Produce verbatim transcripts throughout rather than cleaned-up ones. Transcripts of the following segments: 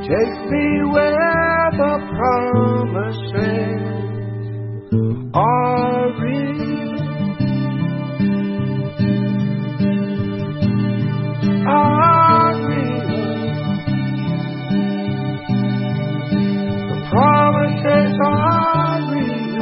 Take me where the promises are real, are real. The promises are real.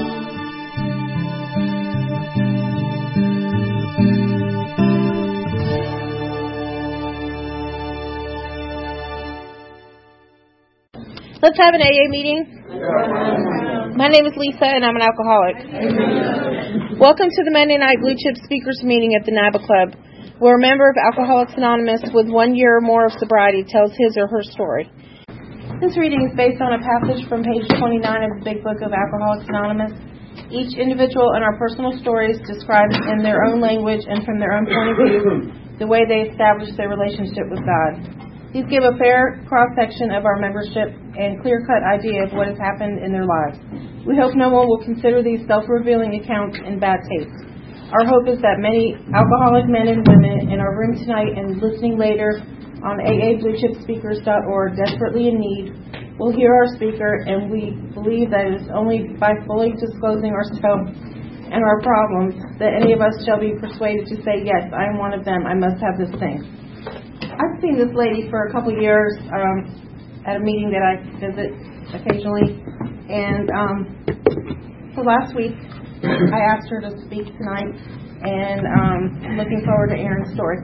Let's have an A A meeting. My name is Lisa, and I'm an alcoholic. Welcome to the Monday Night Blue Chip Speakers meeting at the N A B A Club, where a member of Alcoholics Anonymous with one year or more of sobriety tells his or her story. This reading is based on a passage from page twenty-nine of the Big Book of Alcoholics Anonymous. Each individual and our personal stories described in their own language and from their own point of view the way they established their relationship with God. These give a fair cross-section of our membership and clear-cut idea of what has happened in their lives. We hope no one will consider these self-revealing accounts in bad taste. Our hope is that many alcoholic men and women in our room tonight and listening later on A A blue chip speakers dot org, desperately in need, will hear our speaker, and we believe that it is only by fully disclosing ourselves and our problems that any of us shall be persuaded to say, yes, I am one of them, I must have this thing. I've seen this lady for a couple of years um, at a meeting that I visit occasionally, and um, so last week I asked her to speak tonight, and um, I'm looking forward to Aaron's story.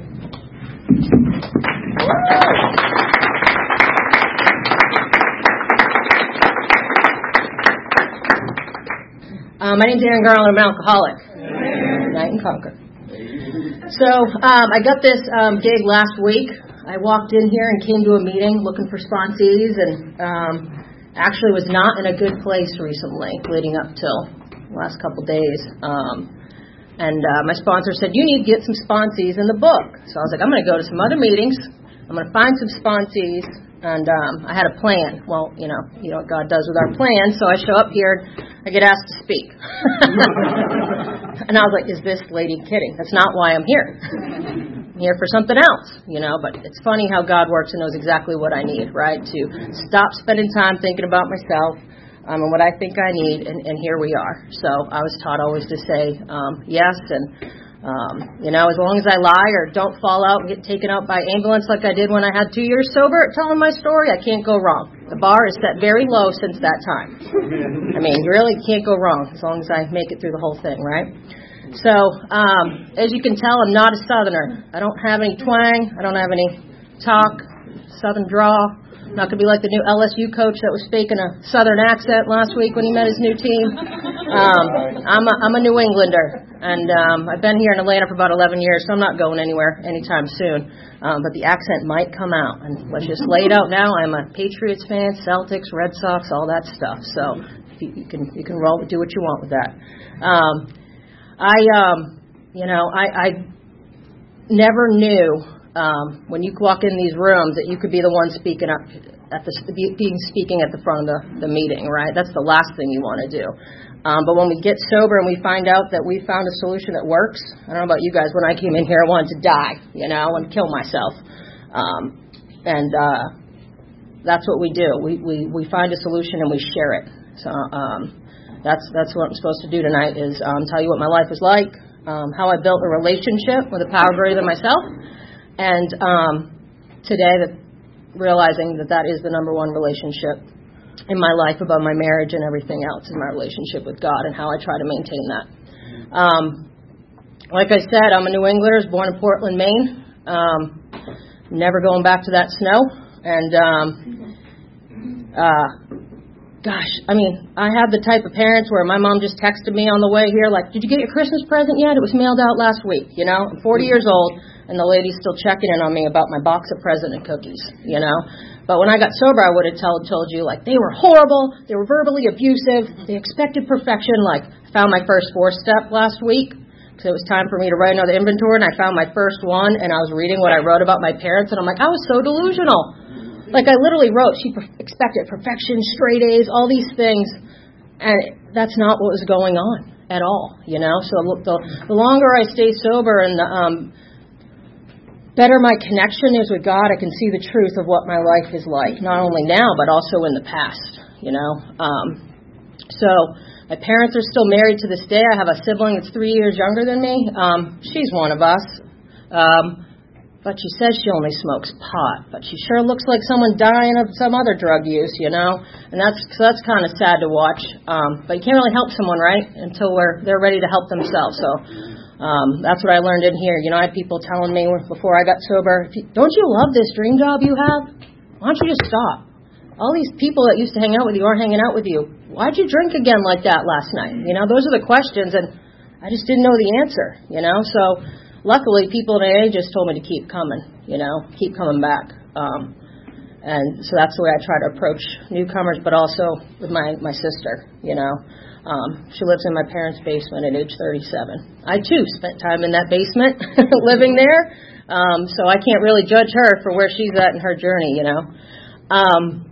Uh, my name's Aaron Garland. I'm an alcoholic. Unite and conquer. So um, I got this um, gig last week. I walked in here and came to a meeting looking for sponsees, and um, actually was not in a good place recently, leading up till the last couple days. Um, and uh, my sponsor said, you need to get some sponsees in the book. So I was like, I'm going to go to some other meetings. I'm going to find some sponsees. And um, I had a plan. Well, you know, you know what God does with our plans. So I show up here, I get asked to speak. And I was like, is this lady kidding? That's not why I'm here. I'm here for something else, you know. But it's funny how God works and knows exactly what I need, right? To stop spending time thinking about myself um, and what I think I need. And, and here we are. So I was taught always to say um, yes and Um, you know, as long as I lie or don't fall out and get taken out by ambulance like I did when I had two years sober at telling my story, I can't go wrong. The bar is set very low since that time. I mean, you really can't go wrong as long as I make it through the whole thing, right? So, um, as you can tell, I'm not a Southerner. I don't have any twang. I don't have any talk, Southern drawl. I'm not going to be like the new L S U coach that was speaking a Southern accent last week when he met his new team. Um, I'm, a, I'm a New Englander, and um, I've been here in Atlanta for about eleven years, so I'm not going anywhere anytime soon. Um, but the accent might come out, and let's just lay it out now. I'm a Patriots fan, Celtics, Red Sox, all that stuff. So you, you can you can roll, do what you want with that. Um, I, um, you know, I, I never knew. Um, when you walk in these rooms, that you could be the one speaking up at the being speaking at the front of the, the meeting, right? That's the last thing you want to do. Um, but when we get sober and we find out that we found a solution that works, I don't know about you guys. When I came in here, I wanted to die, you know, and kill myself. Um, and uh, that's what we do. We, we we find a solution and we share it. So um, that's that's what I'm supposed to do tonight is um, tell you what my life was like, um, how I built a relationship with a power greater than myself. And um, today, that realizing that that is the number one relationship in my life above my marriage and everything else is my relationship with God and how I try to maintain that. Um, like I said, I'm a New Englander, born in Portland, Maine. Um, never going back to that snow. And um, uh, gosh, I mean, I have the type of parents where my mom just texted me on the way here, like, did you get your Christmas present yet? It was mailed out last week, you know. I'm forty years old. And the lady's still checking in on me about my box of present and cookies, you know. But when I got sober, I would have told, told you, like, they were horrible. They were verbally abusive. They expected perfection. Like, I found my first four-step last week because it was time for me to write another inventory. And I found my first one, and I was reading what I wrote about my parents. And I'm like, I was so delusional. Like, I literally wrote, she per- expected perfection, straight A's, all these things. And that's not what was going on at all, you know. So the, the longer I stay sober and the... Um, better my connection is with God, I can see the truth of what my life is like, not only now, but also in the past, you know. Um, so my parents are still married to this day. I have a sibling that's three years younger than me. Um, she's one of us. Um, but she says she only smokes pot. But she sure looks like someone dying of some other drug use, you know. And that's so that's kind of sad to watch. Um, but you can't really help someone, right, until we're they're ready to help themselves. So um, that's what I learned in here. You know, I had people telling me before I got sober, don't you love this dream job you have? Why don't you just stop? All these people that used to hang out with you aren't hanging out with you. Why'd you drink again like that last night? You know, those are the questions, and I just didn't know the answer, you know. So luckily, people in A A just told me to keep coming, you know, keep coming back. Um, and so that's the way I try to approach newcomers, but also with my, my sister, you know. Um, she lives in my parents' basement at age thirty-seven. I, too, spent time in that basement living there, um, so I can't really judge her for where she's at in her journey, you know. Um,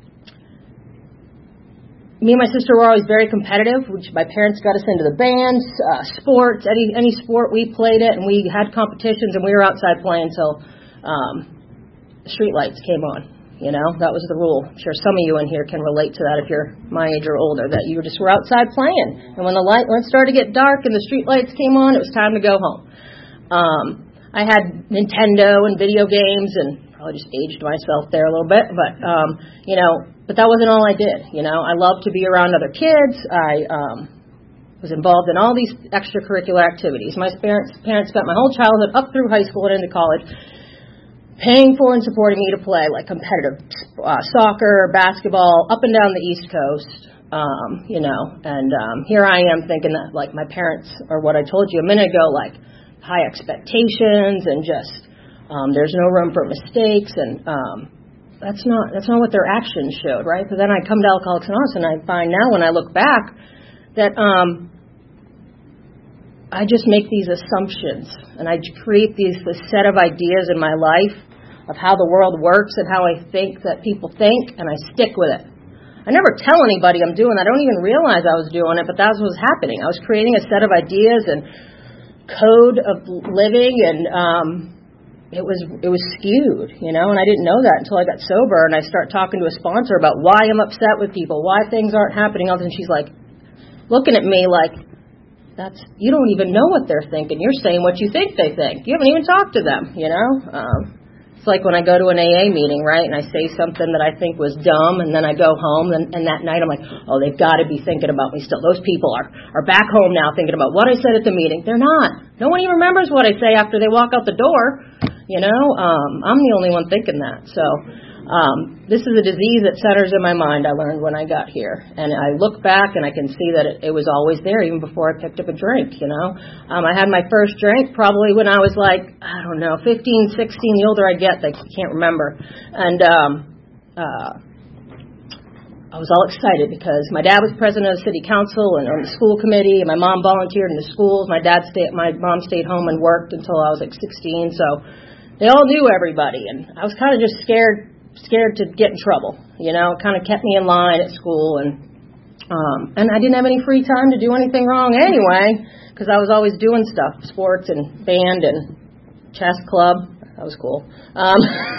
Me and my sister were always very competitive, which my parents got us into the bands, uh, sports, any any sport we played it, and we had competitions, and we were outside playing until um, street lights came on. You know, that was the rule. I'm sure some of you in here can relate to that if you're my age or older, that you just were outside playing. And when the light when it started to get dark and the street lights came on, it was time to go home. Um, I had Nintendo and video games, and probably just aged myself there a little bit, but, um, you know, but that wasn't all I did. You know, I loved to be around other kids. I um, was involved in all these extracurricular activities. My parents, parents spent my whole childhood up through high school and into college paying for and supporting me to play like competitive uh, soccer, basketball, up and down the East Coast, um, you know. And um, here I am thinking that, like, my parents, or what I told you a minute ago, like, high expectations and just um, there's no room for mistakes, and um, that's not that's not what their actions showed, right? But then I come to Alcoholics Anonymous, and I find now when I look back that um, I just make these assumptions, and I create these this set of ideas in my life of how the world works and how I think that people think, and I stick with it. I never tell anybody I'm doing that. I don't even realize I was doing it, but that's what was happening. I was creating a set of ideas and code of living, and um, it was it was skewed, you know, and I didn't know that until I got sober, and I start talking to a sponsor about why I'm upset with people, why things aren't happening, and she's like looking at me like, that's you don't even know what they're thinking. You're saying what you think they think. You haven't even talked to them, you know. Um, It's like when I go to an A A meeting, right, and I say something that I think was dumb, and then I go home, and, and that night I'm like, oh, they've got to be thinking about me still. Those people are, are back home now thinking about what I said at the meeting. They're not. No one even remembers what I say after they walk out the door, you know. Um, I'm the only one thinking that. So um, this is a disease that centers in my mind, I learned when I got here. And I look back, and I can see that it, it was always there, even before I picked up a drink, you know. Um, I had my first drink probably when I was like, I don't know, fifteen, sixteen. The older I get, I can't remember. And um, uh, I was all excited because my dad was president of the city council and on the school committee, and my mom volunteered in the schools. My dad stayed, my mom stayed home and worked until I was like sixteen. So they all knew everybody, and I was kind of just scared. scared to get in trouble, you know. It kind of kept me in line at school, and um, and I didn't have any free time to do anything wrong anyway, because I was always doing stuff, sports and band and chess club. That was cool. Um,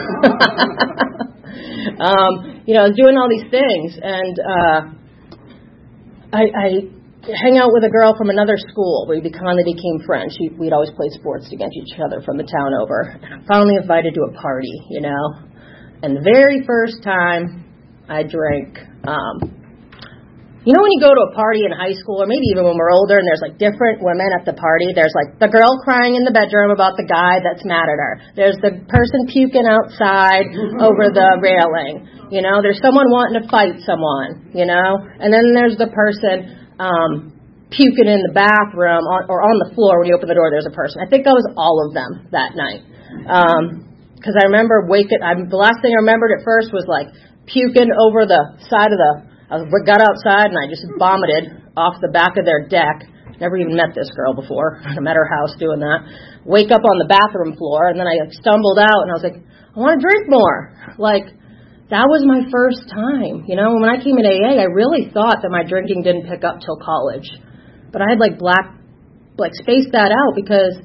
um, you know, I was doing all these things, and uh, I, I hang out with a girl from another school. We kind of became friends. She, we'd always played sports against each other from the town over. And I'm finally invited to a party, you know. And the very first time I drank, um, you know when you go to a party in high school, or maybe even when we're older, and there's like different women at the party. There's like the girl crying in the bedroom about the guy that's mad at her. There's the person puking outside over the railing. You know, there's someone wanting to fight someone, you know. And then there's the person um, puking in the bathroom on, or on the floor when you open the door. There's a person. I think I was all of them that night. Um Because I remember waking, I, the last thing I remembered at first was like puking over the side of the, I got outside and I just vomited off the back of their deck. Never even met this girl before. I met her house doing that. Wake up on the bathroom floor, and then I stumbled out and I was like, I want to drink more. Like, that was my first time. You know, when I came in A A, I really thought that my drinking didn't pick up till college. But I had like black, like spaced that out because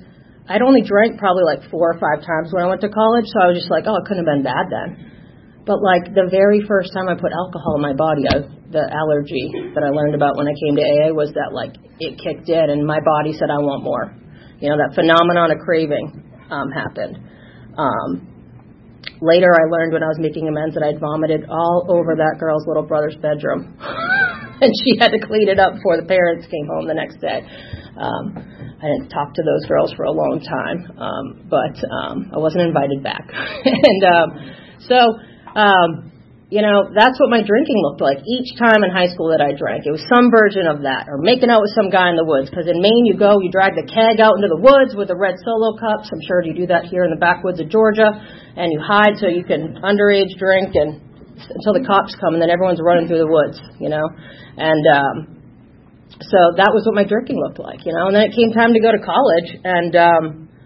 I'd only drank probably like four or five times when I went to college, so I was just like, oh, it couldn't have been bad then. But like the very first time I put alcohol in my body, I, the allergy that I learned about when I came to A A was that like it kicked in and my body said, I want more. You know, that phenomenon of craving um, happened. Um, later I learned when I was making amends that I'd vomited all over that girl's little brother's bedroom. And she had to clean it up before the parents came home the next day. Um, I didn't talk to those girls for a long time, um, but um, I wasn't invited back. and um, so... Um, you know, that's what my drinking looked like each time in high school that I drank. It was some version of that, or making out with some guy in the woods. Because in Maine, you go, you drag the keg out into the woods with the red Solo cups. I'm sure you do that here in the backwoods of Georgia. And you hide so you can underage drink and until the cops come, and then everyone's running through the woods, you know. And um, so that was what my drinking looked like, you know. And then it came time to go to college. And um,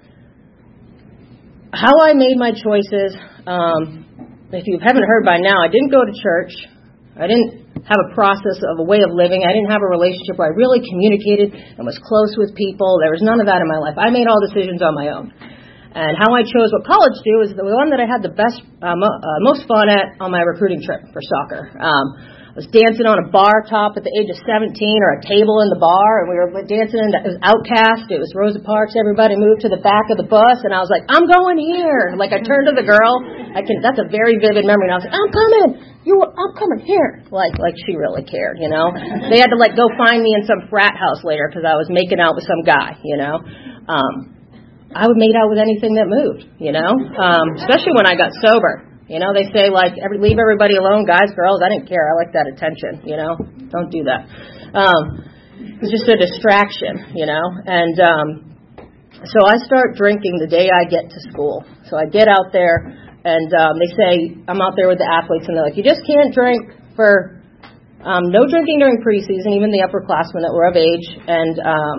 how I made my choices... Um, If you haven't heard by now, I didn't go to church. I didn't have a process of a way of living. I didn't have a relationship where I really communicated and was close with people. There was none of that in my life. I made all decisions on my own. And how I chose what college to do is the one that I had the best, uh, mo- uh, most fun at on my recruiting trip for soccer. Um, I was dancing on a bar top at the age of seventeen, or a table in the bar, and we were dancing. In the, it was Outcast. It was Rosa Parks. Everybody moved to the back of the bus, and I was like, "I'm going here!" Like I turned to the girl. I can. That's a very vivid memory. And I was like, "I'm coming. You, I'm coming here." Like, like she really cared, you know. They had to like go find me in some frat house later because I was making out with some guy, you know. Um, I would make out with anything that moved, you know. Um, especially when I got sober. You know, they say, like, every, leave everybody alone, guys, girls. I didn't care. I like that attention, you know. Don't do that. Um, it's just a distraction, you know. And um, so I start drinking the day I get to school. So I get out there, and um, they say, I'm out there with the athletes, and they're like, you just can't drink for, um, no drinking during preseason, even the upperclassmen that were of age, and um,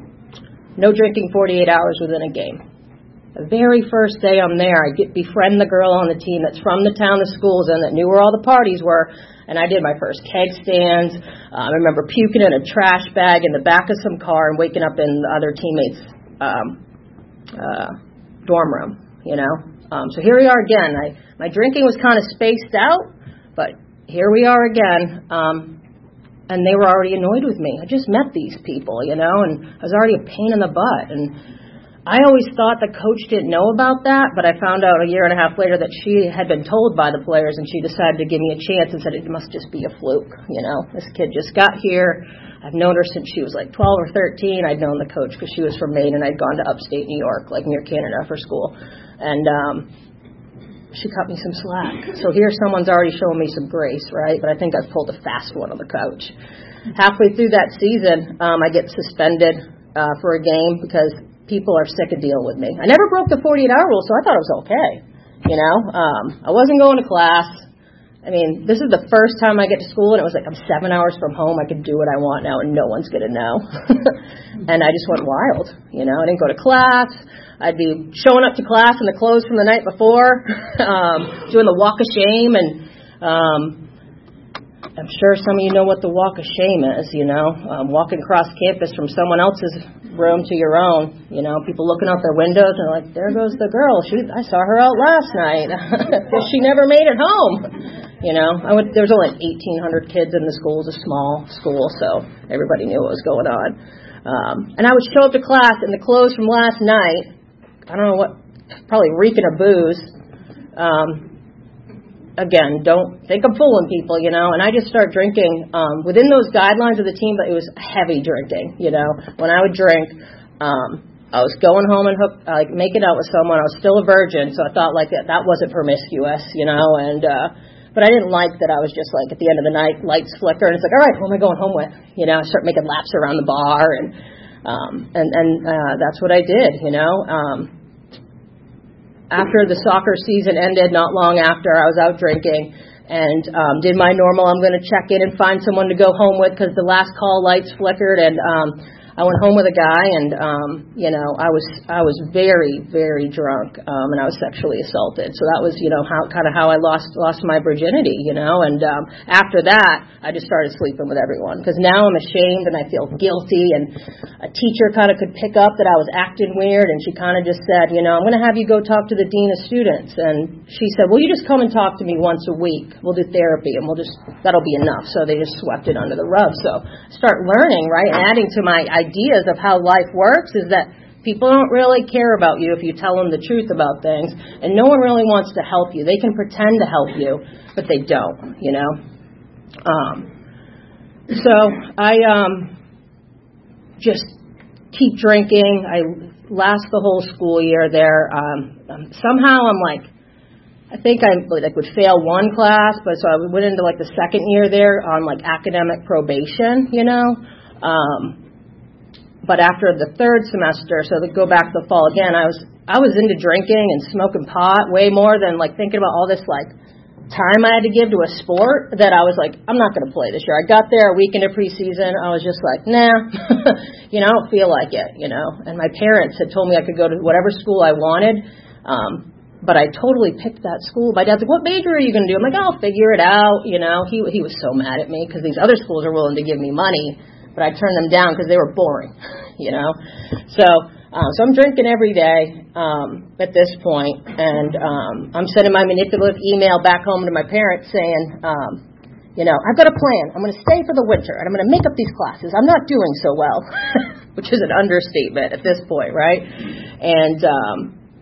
no drinking forty-eight hours within a game. The very first day I'm there, I get befriend the girl on the team that's from the town the school's in that knew where all the parties were, and I did my first keg stands. Um, I remember puking in a trash bag in the back of some car and waking up in the other teammates' um, uh, dorm room, you know. Um, so here we are again. I, my drinking was kind of spaced out, but here we are again. Um, and they were already annoyed with me. I just met these people, you know, and I was already a pain in the butt, and I always thought the coach didn't know about that, but I found out a year and a half later that she had been told by the players, and she decided to give me a chance and said it must just be a fluke. You know, this kid just got here. I've known her since she was like twelve or thirteen. I'd known the coach because she was from Maine, and I'd gone to upstate New York, like near Canada, for school. And um, she cut me some slack. So here someone's already showing me some grace, right? But I think I've pulled a fast one on the coach. Halfway through that season, um, I get suspended uh, for a game because people are sick of dealing with me. I never broke the forty-eight hour rule, so I thought it was okay. You know, um, I wasn't going to class. I mean, this is the first time I get to school, and it was like I'm seven hours from home. I can do what I want now, and no one's going to know. And I just went wild. You know, I didn't go to class. I'd be showing up to class in the clothes from the night before, um, doing the walk of shame, and um, I'm sure some of you know what the walk of shame is, you know, um, walking across campus from someone else's room to your own, you know, people looking out their windows and like, there goes the girl. She, I saw her out last night. She never made it home. You know, I would, there was only eighteen hundred kids in the school. It was a small school, so everybody knew what was going on. Um, and I would show up to class in the clothes from last night. I don't know what, probably reeking of booze. Um, Again, don't think I'm fooling people, you know, and I just start drinking um, within those guidelines of the team, but it was heavy drinking, you know. When I would drink, um, I was going home and hook, uh, like making out with someone. I was still a virgin, so I thought like that, that wasn't promiscuous, you know, and uh, but I didn't like that I was just like at the end of the night, lights flicker, and it's like, all right, who am I going home with? You know, I start making laps around the bar, and um, and, and uh, that's what I did, you know. Um, After the soccer season ended, not long after, I was out drinking and um, did my normal, I'm going to check in and find someone to go home with because the last call lights flickered. And um, I went home with a guy, and um, you know, I was I was very very drunk, um, and I was sexually assaulted. So that was, you know, how kind of how I lost lost my virginity, you know. And um, after that, I just started sleeping with everyone because now I'm ashamed and I feel guilty. And a teacher kind of could pick up that I was acting weird, and she kind of just said, you know, I'm going to have you go talk to the dean of students. And she said, well, you just come and talk to me once a week. We'll do therapy, and we'll just that'll be enough. So they just swept it under the rug. So start learning, right, adding to my ideas of how life works is that people don't really care about you if you tell them the truth about things, and no one really wants to help you. They can pretend to help you, but they don't, you know. Um, so I um, just keep drinking. I last the whole school year there. Um, somehow I'm like, I think I like would fail one class, but so I went into like the second year there on like academic probation, you know. Um, But after the third semester, so to go back to the fall again, I was I was into drinking and smoking pot way more than like thinking about all this like time I had to give to a sport that I was like, I'm not going to play this year. I got there a week into preseason. I was just like, nah, you know, I don't feel like it, you know. And my parents had told me I could go to whatever school I wanted, um, but I totally picked that school. My dad's like, what major are you going to do? I'm like, I'll figure it out, you know. He he was so mad at me because these other schools are willing to give me money, but I turned them down because they were boring, you know. So uh, so I'm drinking every day um, at this point, and um, I'm sending my manipulative email back home to my parents saying, um, you know, I've got a plan. I'm going to stay for the winter, and I'm going to make up these classes. I'm not doing so well, which is an understatement at this point, right? And um,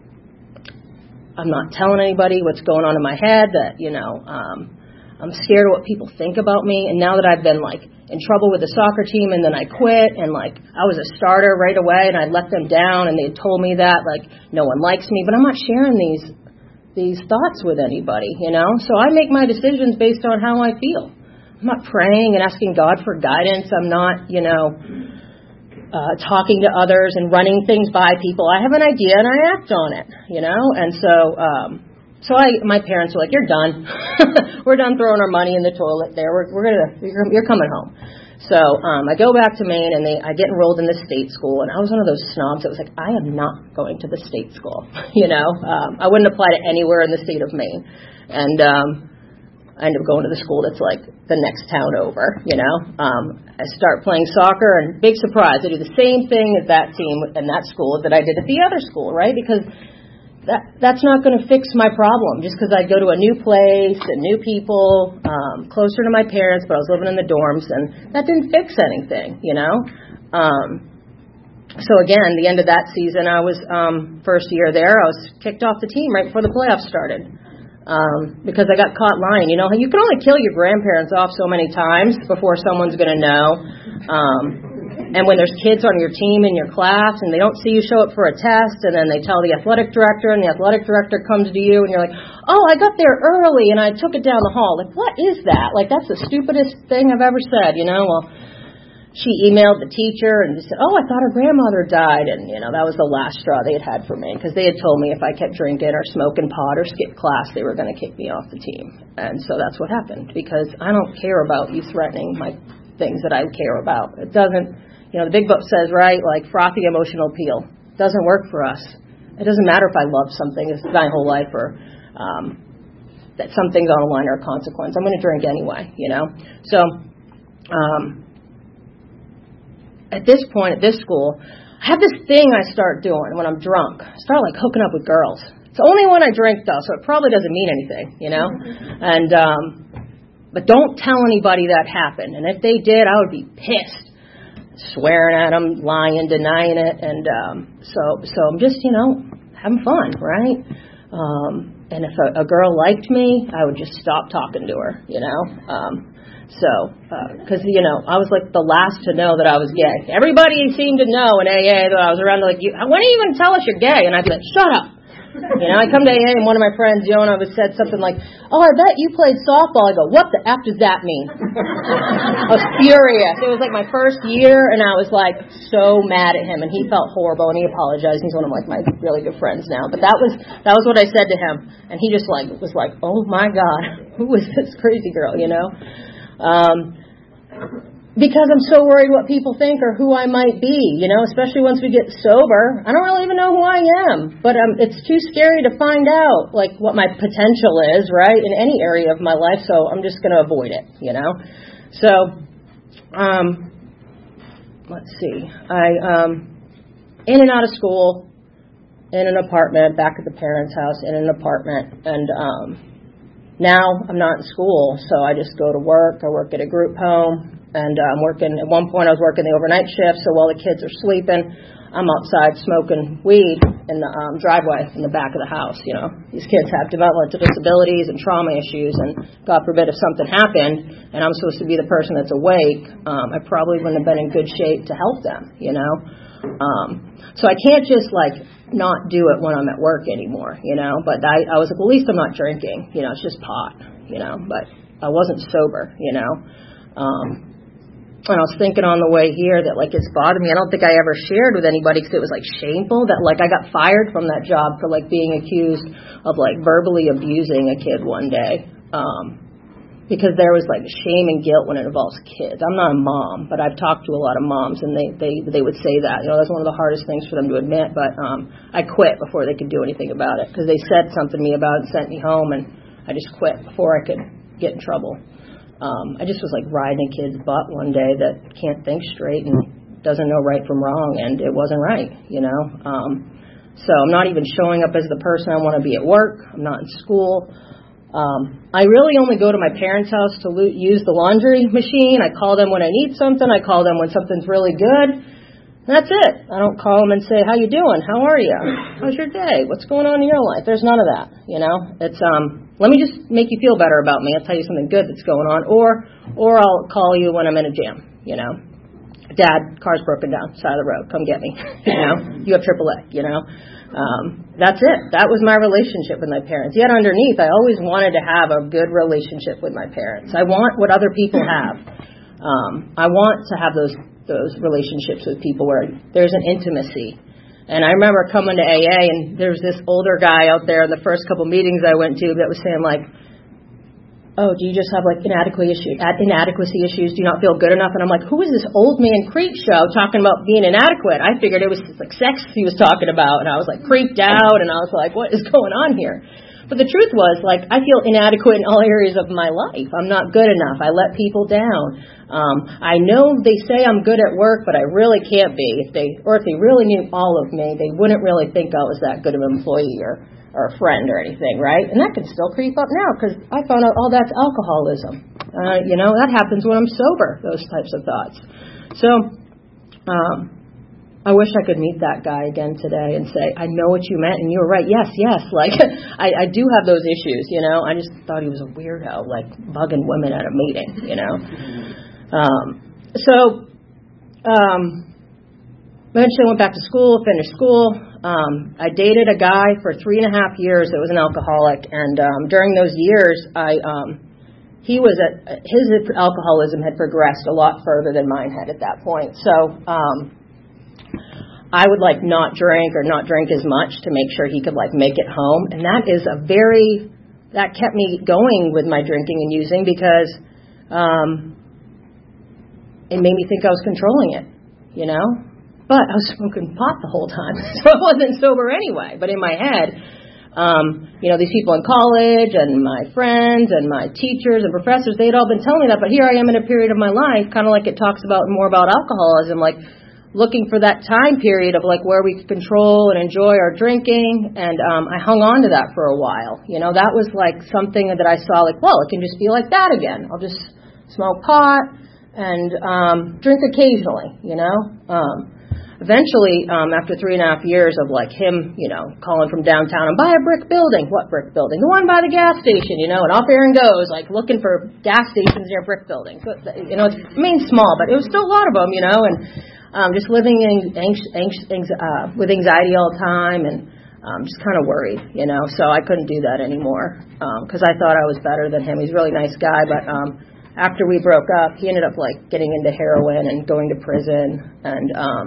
I'm not telling anybody what's going on in my head, that, you know, um, I'm scared of what people think about me. And now that I've been, like, in trouble with the soccer team, and then I quit, and, like, I was a starter right away, and I let them down, and they told me that, like, no one likes me. But I'm not sharing these these thoughts with anybody, you know. So I make my decisions based on how I feel. I'm not praying and asking God for guidance. I'm not, you know, uh, talking to others and running things by people. I have an idea, and I act on it, you know. And so... Um, So I, my parents were like, you're done. We're done throwing our money in the toilet there. We're, we're gonna, you're, you're coming home. So um, I go back to Maine, and they, I get enrolled in the state school. And I was one of those snobs that was like, I am not going to the state school. You know, um, I wouldn't apply to anywhere in the state of Maine. And um, I end up going to the school that's like the next town over. You know, um, I start playing soccer, and big surprise, I do the same thing at that team and that school that I did at the other school, right? Because That that's not going to fix my problem just because I go to a new place and new people, um, closer to my parents, but I was living in the dorms, and that didn't fix anything, you know. Um, so again, the end of that season, I was um, first year there, I was kicked off the team right before the playoffs started um, because I got caught lying. You know, you can only kill your grandparents off so many times before someone's going to know. Um, And when there's kids on your team in your class and they don't see you show up for a test, and then they tell the athletic director, and the athletic director comes to you and you're like, oh, I got there early and I took it down the hall. Like, what is that? Like, that's the stupidest thing I've ever said, you know? Well, she emailed the teacher and just said, oh, I thought her grandmother died. And, you know, that was the last straw they had had for me, because they had told me if I kept drinking or smoking pot or skipped class, they were going to kick me off the team. And so that's what happened, because I don't care about you threatening my things that I care about. It doesn't. You know, the big book says, right, like frothy emotional appeal. It doesn't work for us. It doesn't matter if I love something my whole life, or um, that something's on a line or a consequence. I'm going to drink anyway, you know. So um, at this point, at this school, I have this thing I start doing when I'm drunk. I start, like, hooking up with girls. It's only when I drink, though, so it probably doesn't mean anything, you know. And um, but don't tell anybody that happened. And if they did, I would be pissed. Swearing at them, lying, denying it, and um, so so I'm just, you know, having fun, right? Um, and if a, a girl liked me, I would just stop talking to her, you know. Um, so because uh, you know, I was like the last to know that I was gay. Everybody seemed to know in A A that I was around. Like, you, when are you going to tell us you're gay? And I'd be like, shut up. You know, I come to A A, and one of my friends, Jonah, was said something like, oh, I bet you played softball. I go, what the F does that mean? I was furious. It was like my first year, and I was like so mad at him, and he felt horrible, and he apologized. He's one of like my really good friends now. But that was that was what I said to him, and he just like was like, oh my God, who is this crazy girl, you know? Um, because I'm so worried what people think or who I might be, you know, especially once we get sober. I don't really even know who I am, but um, it's too scary to find out, like, what my potential is, right, in any area of my life, so I'm just going to avoid it, you know. So, um, let's see. I, um, in and out of school, in an apartment, back at the parents' house, in an apartment, and um, now I'm not in school, so I just go to work. I work at a group home. And uh, I'm working, at one point I was working the overnight shift, so while the kids are sleeping, I'm outside smoking weed in the um, driveway in the back of the house, you know. These kids have developmental disabilities and trauma issues, and God forbid if something happened, and I'm supposed to be the person that's awake, um, I probably wouldn't have been in good shape to help them, you know. Um, so I can't just, like, not do it when I'm at work anymore, you know. But I, I was like, well, at least I'm not drinking, you know, it's just pot, you know. But I wasn't sober, you know. Um And I was thinking on the way here that, like, it's bothered me. I don't think I ever shared with anybody because it was, like, shameful that, like, I got fired from that job for, like, being accused of, like, verbally abusing a kid one day. Um, because there was, like, shame and guilt when it involves kids. I'm not a mom, but I've talked to a lot of moms, and they, they, they would say that. You know, that's one of the hardest things for them to admit. But um, I quit before they could do anything about it because they said something to me about it and sent me home, and I just quit before I could get in trouble. Um, I just was like riding a kid's butt one day that can't think straight and doesn't know right from wrong, and it wasn't right, you know. Um, so I'm not even showing up as the person I want to be at work. I'm not in school. Um, I really only go to my parents' house to lo- use the laundry machine. I call them when I need something. I call them when something's really good. And that's it. I don't call them and say, how you doing? How are you? How's your day? What's going on in your life? There's none of that, you know. It's um. Let me just make you feel better about me. I'll tell you something good that's going on. Or or I'll call you when I'm in a jam, you know. Dad, car's broken down, side of the road. Come get me, you know. You have triple A, you know. Um, that's it. That was my relationship with my parents. Yet underneath, I always wanted to have a good relationship with my parents. I want what other people have. Um, I want to have those those relationships with people where there's an intimacy. And I remember coming to A A, and there was this older guy out there in the first couple meetings I went to that was saying, like, oh, do you just have, like, inadequacy issues, inadequacy issues? Do you not feel good enough? And I'm like, who is this old man creep show talking about being inadequate? I figured it was just, like, sex he was talking about, and I was, like, creeped out, and I was like, what is going on here? But the truth was, like, I feel inadequate in all areas of my life. I'm not good enough. I let people down. Um, I know they say I'm good at work, but I really can't be. If they, or if they really knew all of me, they wouldn't really think I was that good of an employee or, or a friend or anything, right? And that can still creep up now because I found out all that's alcoholism. Uh, you know, that happens when I'm sober, those types of thoughts. So, um, I wish I could meet that guy again today and say, I know what you meant, and you were right. Yes, yes. Like, I, I do have those issues, you know. I just thought he was a weirdo, like bugging women at a meeting, you know. Um, so, um, eventually I went back to school, finished school. Um, I dated a guy for three and a half years that was an alcoholic, and um, during those years, I um, he was at, his alcoholism had progressed a lot further than mine had at that point. So, um, I would, like, not drink or not drink as much to make sure he could, like, make it home. And that is a very, that kept me going with my drinking and using because um, it made me think I was controlling it, you know. But I was smoking pot the whole time, so I wasn't sober anyway. But in my head, um, you know, these people in college and my friends and my teachers and professors, they'd all been telling me that. But here I am in a period of my life, kind of like it talks about more about alcoholism, like, looking for that time period of, like, where we could control and enjoy our drinking, and um, I hung on to that for a while. You know, that was, like, something that I saw, like, well, it can just be like that again. I'll just smoke pot and um, drink occasionally, you know. Um, eventually, um, after three and a half years of, like, him, you know, calling from downtown and buy a brick building. What brick building? The one by the gas station, you know, and off Aaron goes, like, looking for gas stations near brick buildings. So, you know, it's, I mean, small, but it was still a lot of them, you know, and Um, just living in anx- anx- anx- uh, with anxiety all the time and um, just kind of worried, you know. So I couldn't do that anymore because um, I thought I was better than him. He's a really nice guy, but um, after we broke up, he ended up, like, getting into heroin and going to prison. And um,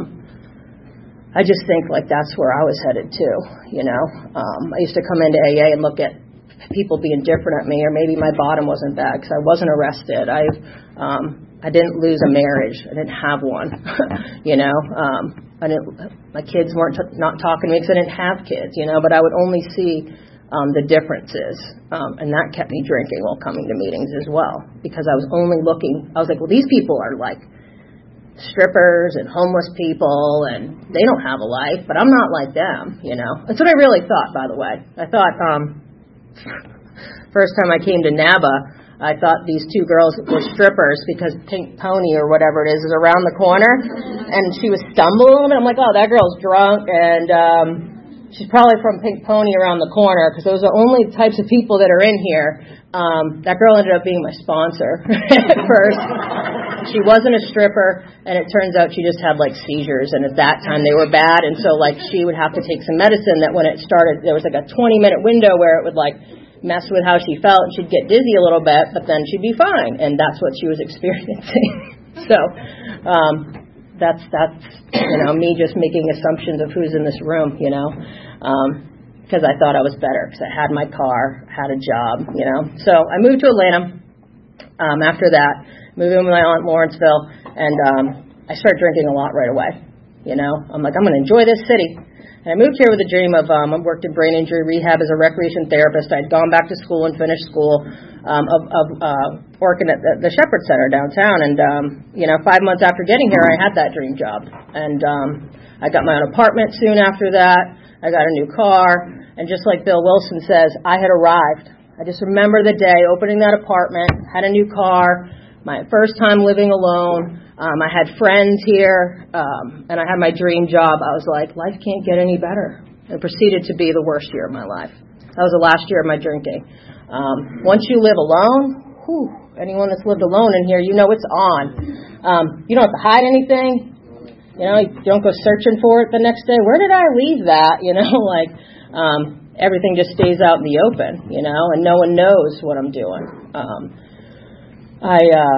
I just think, like, that's where I was headed too, you know. Um, I used to come into A A and look at people being different at me, or maybe my bottom wasn't bad because I wasn't arrested. I um, I didn't lose a marriage. I didn't have one. you know, um, I didn't. My kids weren't t- not talking to me because I didn't have kids. You know, but I would only see um, the differences, um, and that kept me drinking while coming to meetings as well, because I was only looking. I was like, well, these people are like strippers and homeless people, and they don't have a life, but I'm not like them, you know. That's what I really thought, by the way. I thought, um, first time I came to NABA, I thought these two girls were strippers because Pink Pony or whatever it is is around the corner, and she was stumbling, and I'm like, oh, that girl's drunk, and um, she's probably from Pink Pony around the corner, because those are only types of people that are in here. Um, that girl ended up being my sponsor at first. She wasn't a stripper, and it turns out she just had like seizures, and at that time they were bad, and so like she would have to take some medicine that when it started, there was like a twenty minute window where it would like mess with how she felt, and she'd get dizzy a little bit, but then she'd be fine, and that's what she was experiencing. so um, that's, that's, you know, me just making assumptions of who's in this room, you know. Um, because I thought I was better, because I had my car, had a job, you know. So I moved to Atlanta um, after that, moved in with my aunt Lawrenceville, and um, I started drinking a lot right away, you know. I'm like, I'm going to enjoy this city. And I moved here with a dream of, um, I worked in brain injury rehab as a recreation therapist. I'd gone back to school and finished school um, of, of uh, working at the, the Shepherd Center downtown. And, um, you know, five months after getting here, I had that dream job. And um, I got my own apartment soon after that. I got a new car, and just like Bill Wilson says, I had arrived. I just remember the day opening that apartment, had a new car, my first time living alone. Um, I had friends here, um, and I had my dream job. I was like, life can't get any better. It proceeded to be the worst year of my life. That was the last year of my drinking. Um, once you live alone, whew, anyone that's lived alone in here, you know it's on. Um, you don't have to hide anything. You know, you don't go searching for it the next day. Where did I leave that? You know, like um, everything just stays out in the open, you know, and no one knows what I'm doing. Um, I, uh,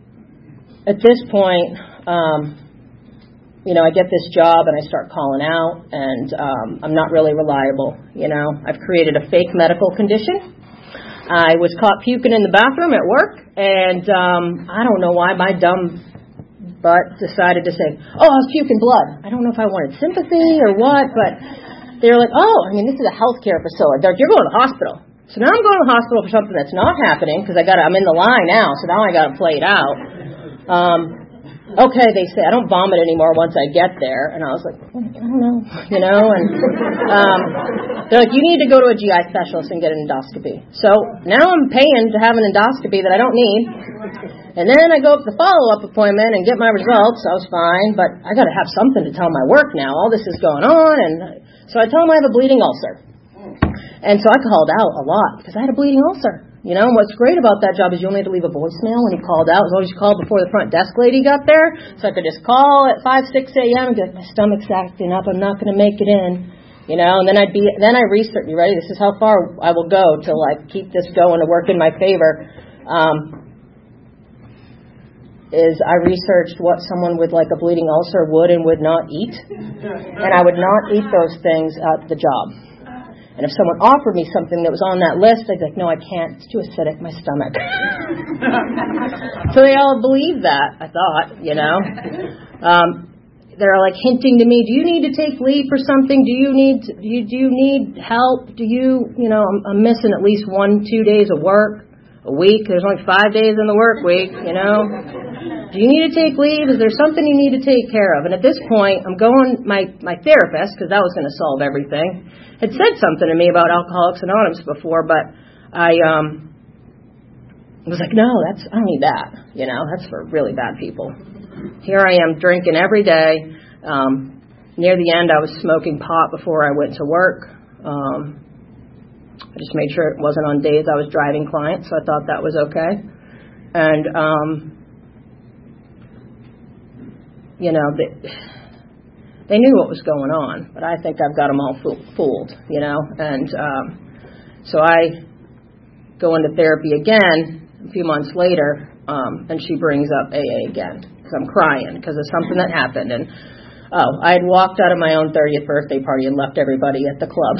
at this point, um, you know, I get this job and I start calling out, and um, I'm not really reliable. You know, I've created a fake medical condition. I was caught puking in the bathroom at work, and um, I don't know why my dumb but decided to say, oh, I was puking blood. I don't know if I wanted sympathy or what, but they were like, oh, I mean, this is a healthcare facility. They're like, you're going to the hospital. So now I'm going to the hospital for something that's not happening, because I got I'm in the line now, so now I got to play it out. Um, okay, they say, I don't vomit anymore once I get there. And I was like, I don't know, you know. And um, they're like, you need to go to a G I specialist and get an endoscopy. So now I'm paying to have an endoscopy that I don't need. And then I go up the follow-up appointment and get my results. I was fine, but I got to have something to tell my work now. All this is going on, and so I tell them I have a bleeding ulcer. And so I called out a lot because I had a bleeding ulcer. You know, and what's great about that job is you only had to leave a voicemail when you called out. It was always called before the front desk lady got there, so I could just call at five, six a.m. and be like, my stomach's acting up. I'm not going to make it in. You know, and then I'd be, then I research. You ready? This is how far I will go to like keep this going to work in my favor. Um, is I researched what someone with like a bleeding ulcer would and would not eat. And I would not eat those things at the job. And if someone offered me something that was on that list, I'd be like, no, I can't. It's too acidic, my stomach. So they all believed that, I thought, you know. Um, they're like hinting to me, do you need to take leave for something? Do you need to, do, you, do you need help? Do you, you know, I'm, I'm missing at least one, two days of work a week. There's only five days in the work week, you know. Do you need to take leave? Is there something you need to take care of? And at this point, I'm going, my, my therapist, because that was going to solve everything, had said something to me about Alcoholics Anonymous before, but I um, was like, no, that's I don't need that. You know, that's for really bad people. Here I am drinking every day. Um, near the end, I was smoking pot before I went to work. Um, I just made sure it wasn't on days I was driving clients, so I thought that was okay. And um, you know, they, they knew what was going on, but I think I've got them all fooled, you know. And um, so I go into therapy again a few months later, um, and she brings up A A again because I'm crying because of something that happened. And Oh, I had walked out of my own thirtieth birthday party and left everybody at the club.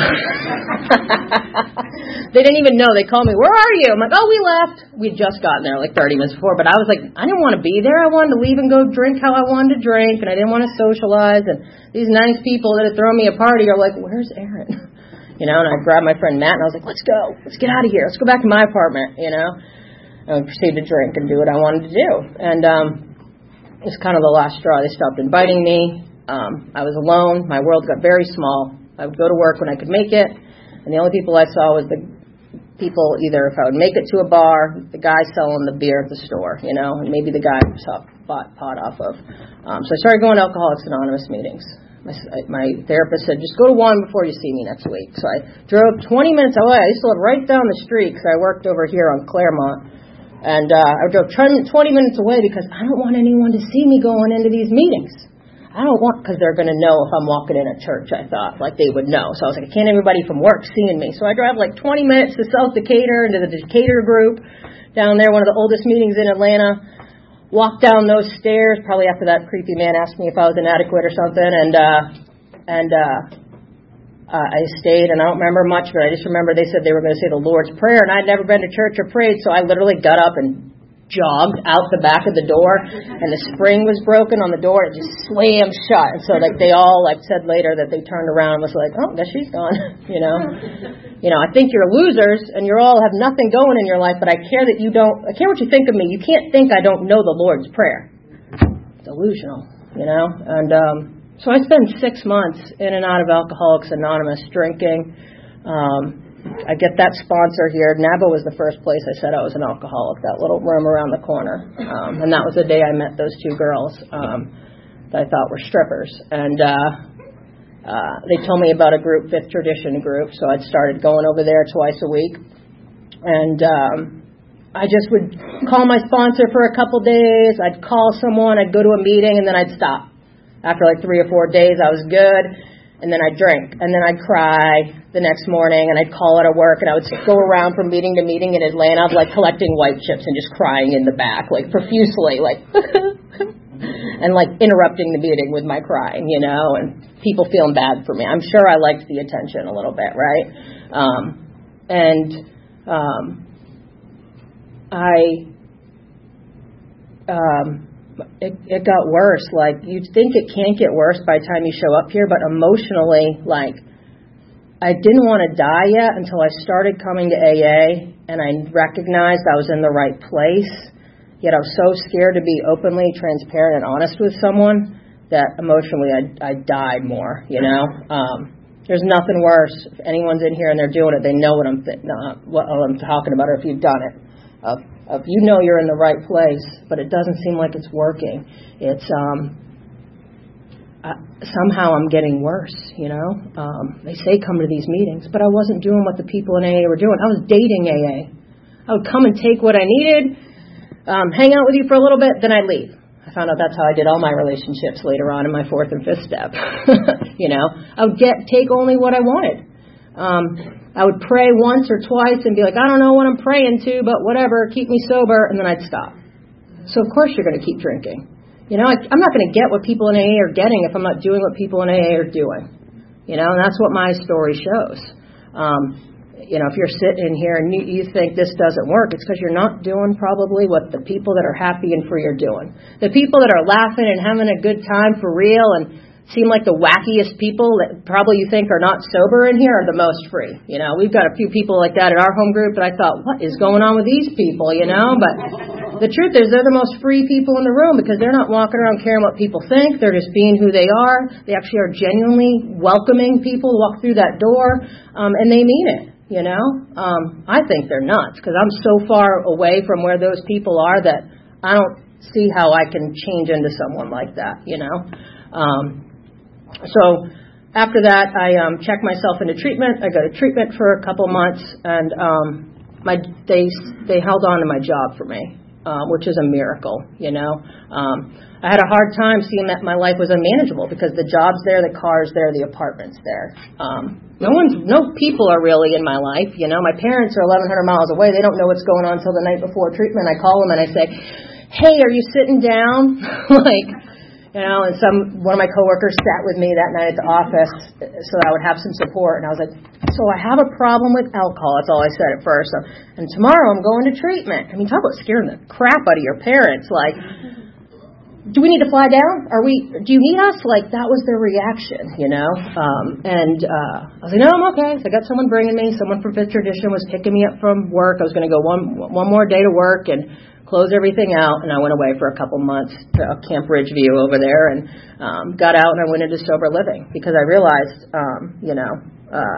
They didn't even know. They called me, where are you? I'm like, oh, we left. We'd just gotten there like thirty minutes before, but I was like, I didn't want to be there. I wanted to leave and go drink how I wanted to drink, and I didn't want to socialize. And these nice people that had thrown me a party are like, where's Aaron? You know, and I grabbed my friend Matt, and I was like, let's go. Let's get out of here. Let's go back to my apartment, you know. And I proceeded to drink and do what I wanted to do. And um, it was kind of the last straw. They stopped inviting me. Um, I was alone. My world got very small. I would go to work when I could make it, and the only people I saw was the people, either if I would make it to a bar, the guy selling the beer at the store, you know, and maybe the guy I saw bought pot off of. Um, so I started going to Alcoholics Anonymous meetings. My, my therapist said, just go to one before you see me next week. So I drove twenty minutes away. I used to live right down the street because I worked over here on Claremont. And uh, I drove twenty minutes away because I don't want anyone to see me going into these meetings. I don't want, because they're going to know if I'm walking in a church, I thought, like they would know. So I was like, I can't have everybody from work seeing me. So I drive like twenty minutes to South Decatur, into the Decatur group, down there, one of the oldest meetings in Atlanta. Walked down those stairs, probably after that creepy man asked me if I was inadequate or something, and uh, and uh, uh, I stayed, and I don't remember much, but I just remember they said they were going to say the Lord's Prayer, and I'd never been to church or prayed, so I literally got up and jogged out the back of the door, and the spring was broken on the door, it just slammed shut, and so like they all like said later that they turned around and was like, oh, guess she's gone, you know. You know, I think you're losers, and you all have nothing going in your life, but I care that you don't, I care what you think of me. You can't think I don't know the Lord's Prayer. It's delusional, you know. And um, so I spent six months in and out of Alcoholics Anonymous drinking. Um, I get that sponsor here. NABA was the first place I said I was an alcoholic, that little room around the corner. Um, and that was the day I met those two girls um, that I thought were strippers. And uh Uh, they told me about a group, Fifth Tradition group, so I'd started going over there twice a week. And um, I just would call my sponsor for a couple days. I'd call someone, I'd go to a meeting, and then I'd stop. After like three or four days, I was good, and then I'd drink. And then I'd cry the next morning, and I'd call out of work, and I would go around from meeting to meeting in Atlanta, like collecting white chips and just crying in the back, like profusely, like... and like interrupting the meeting with my crying, you know, and people feeling bad for me. I'm sure I liked the attention a little bit, right? Um, and um, I, um, it, it got worse. Like, you'd think it can't get worse by the time you show up here, but emotionally, like, I didn't want to die yet until I started coming to A A, and I recognized I was in the right place. Yet I was so scared to be openly transparent and honest with someone that emotionally I, I died more, you know. Um, there's nothing worse. If anyone's in here and they're doing it, they know what I'm th- no, what I'm talking about, or if you've done it. Of, of you know you're in the right place, but it doesn't seem like it's working. It's um, I, somehow I'm getting worse, you know. Um, they say come to these meetings, but I wasn't doing what the people in A A were doing. I was dating A A. I would come and take what I needed. Um, hang out with you for a little bit, then I'd leave. I found out that's how I did all my relationships later on in my fourth and fifth step. You know, I would get take only what I wanted. Um, I would pray once or twice and be like, I don't know what I'm praying to, but whatever, keep me sober, and then I'd stop. So of course you're going to keep drinking. You know, I, I'm not going to get what people in A A are getting if I'm not doing what people in A A are doing. You know, and that's what my story shows. Um, You know, if you're sitting in here and you, you think this doesn't work, it's because you're not doing probably what the people that are happy and free are doing. The people that are laughing and having a good time for real and seem like the wackiest people that probably you think are not sober in here are the most free. You know, we've got a few people like that in our home group that I thought, what is going on with these people, you know? But the truth is they're the most free people in the room because they're not walking around caring what people think. They're just being who they are. They actually are genuinely welcoming people to walk through that door, um, and they mean it. You know, um, I think they're nuts because I'm so far away from where those people are that I don't see how I can change into someone like that, you know. Um, so after that, I um, checked myself into treatment. I go to treatment for a couple months, and um, my they they held on to my job for me, uh, which is a miracle, you know. Um, I had a hard time seeing that my life was unmanageable because the job's there, the car's there, the apartment's there. Um, no one's, no people are really in my life. You know, my parents are eleven hundred miles away. They don't know what's going on until the night before treatment. I call them and I say, hey, are you sitting down? Like, You know, and some one of my coworkers sat with me that night at the office so that I would have some support. And I was like, so I have a problem with alcohol. That's all I said at first. So, and tomorrow I'm going to treatment. I mean, talk about scaring the crap out of your parents. Like, do we need to fly down? Are we? Do you need us? Like, that was their reaction, you know. Um, and uh, I was like, no, I'm okay. So I got someone bringing me. Someone from Fifth Tradition was picking me up from work. I was going to go one one more day to work and close everything out, and I went away for a couple months to Camp Ridgeview over there, and um, got out and I went into sober living because I realized, um, you know, um,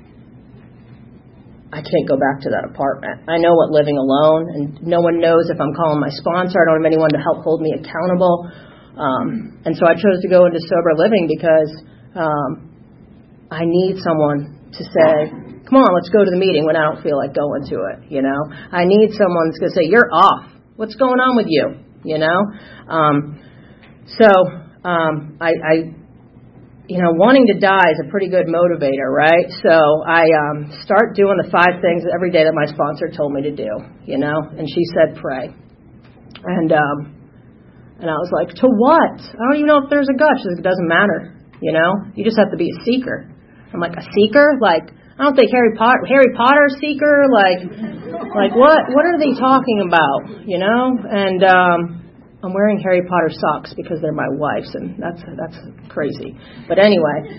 I can't go back to that apartment. I know what living alone, and no one knows if I'm calling my sponsor. I don't have anyone to help hold me accountable, um, and so I chose to go into sober living because um, I need someone to say, come on, let's go to the meeting when I don't feel like going to it, you know. I need someone that's going to say, you're off. What's going on with you, you know? Um, so um, I, I, you know, wanting to die is a pretty good motivator, right? So I um, start doing the five things every day that my sponsor told me to do, you know. And she said, pray. And um, and I was like, to what? I don't even know if there's a God. She says, it doesn't matter, you know. You just have to be a seeker. I'm like, a seeker? Like, I don't think Harry Potter, Harry Potter seeker, like, like what, what are they talking about, you know? And um, I'm wearing Harry Potter socks because they're my wife's, and that's that's crazy. But anyway,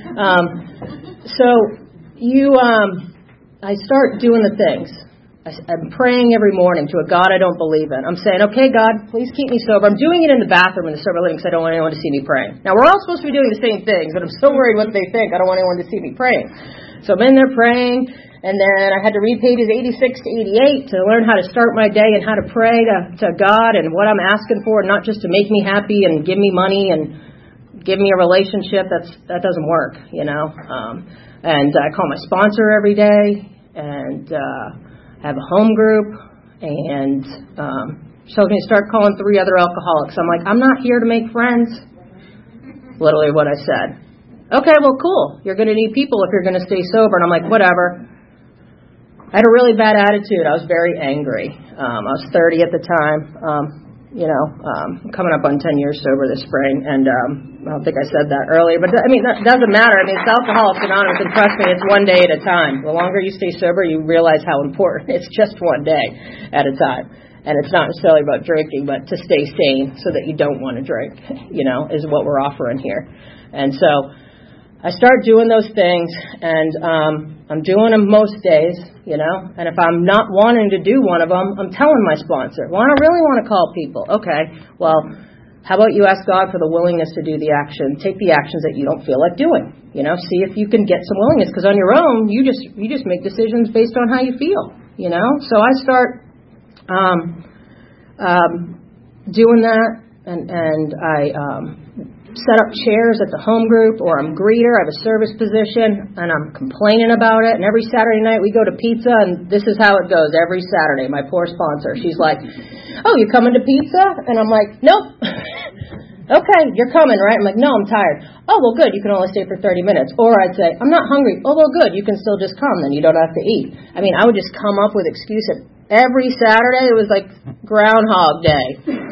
um, so you, um, I start doing the things. I, I'm praying every morning to a God I don't believe in. I'm saying, okay, God, please keep me sober. I'm doing it in the bathroom in the sober living because I don't want anyone to see me praying. Now, we're all supposed to be doing the same things, but I'm so worried what they think. I don't want anyone to see me praying. So I'm in there praying, and then I had to read pages eighty-six to eighty-eight to learn how to start my day and how to pray to, to God and what I'm asking for, not just to make me happy and give me money and give me a relationship. That's that doesn't work, you know. Um, and I call my sponsor every day, and uh, I have a home group, and um, she tells me to start calling three other alcoholics. I'm like, I'm not here to make friends. Literally what I said. Okay, well, cool. You're going to need people if you're going to stay sober. And I'm like, whatever. I had a really bad attitude. I was very angry. Um, I was thirty at the time. Um, you know, um, I'm coming up on ten years sober this spring. And um, I don't think I said that earlier. But, I mean, that doesn't matter. I mean, it's Alcoholics Anonymous. And trust me, it's one day at a time. The longer you stay sober, you realize how important. It's just one day at a time. And it's not necessarily about drinking, but to stay sane so that you don't want to drink, you know, is what we're offering here. And so I start doing those things, and um, I'm doing them most days, you know, and if I'm not wanting to do one of them, I'm telling my sponsor, well, I don't really want to call people. Okay, well, how about you ask God for the willingness to do the action, take the actions that you don't feel like doing, you know, see if you can get some willingness, because on your own, you just you just make decisions based on how you feel, you know. So I start um, um, doing that, and, and I um set up chairs at the home group, or I'm greeter, I have a service position, and I'm complaining about it. And every Saturday night we go to pizza, and this is how it goes every Saturday. My poor sponsor, she's like, oh, you coming to pizza? And I'm like, nope. Okay, you're coming, right? I'm like, no, I'm tired. Oh, well, good, you can only stay for thirty minutes. Or I'd say, I'm not hungry. Oh, well, good, you can still just come, then you don't have to eat. I mean, I would just come up with excuses. Every Saturday, it was like Groundhog Day.